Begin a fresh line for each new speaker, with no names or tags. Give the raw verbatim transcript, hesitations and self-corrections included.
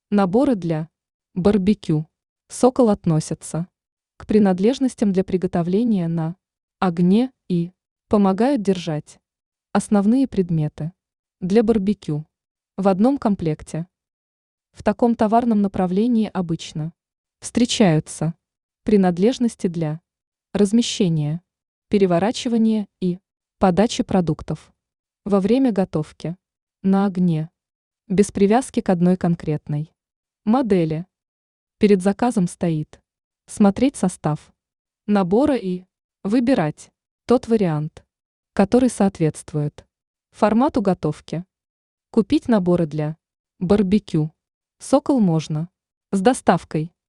Наборы для барбекю. Сокол относятся к принадлежностям для приготовления на огне и помогают держать основные предметы для барбекю в одном комплекте. В таком товарном направлении обычно встречаются принадлежности для размещения, переворачивания и подачи продуктов во время готовки на огне, без привязки к одной конкретной модели. Перед заказом стоит смотреть состав набора и выбирать тот вариант, который соответствует формату готовки. Купить наборы для барбекю «Сокол» можно с доставкой